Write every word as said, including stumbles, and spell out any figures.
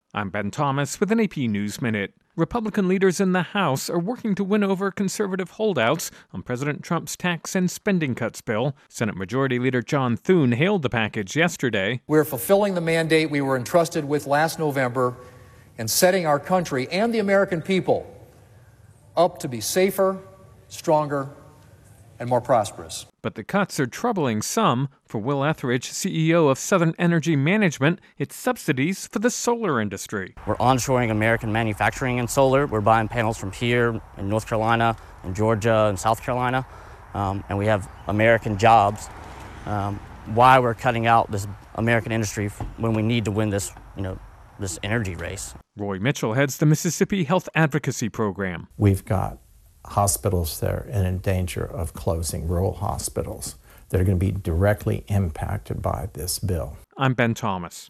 I'm Ben Thomas with an A P News Minute. Republican leaders in the House are working to win over conservative holdouts on President Trump's tax and spending cuts bill. Senate Majority Leader John Thune hailed the package yesterday. We're fulfilling the mandate we were entrusted with last November and setting our country and the American people up to be safer, stronger, and more prosperous. But the cuts are troubling some. For Will Etheridge, C E O of Southern Energy Management, it's subsidies for the solar industry. We're onshoring American manufacturing in solar. We're buying panels from here in North Carolina, and Georgia, and South Carolina, um, and we have American jobs. Um, why we're cutting out this American industry when we need to win this, you know, this energy race. Roy Mitchell heads the Mississippi Health Advocacy Program. We've got hospitals that are in danger of closing, rural hospitals that are going to be directly impacted by this bill. I'm Ben Thomas.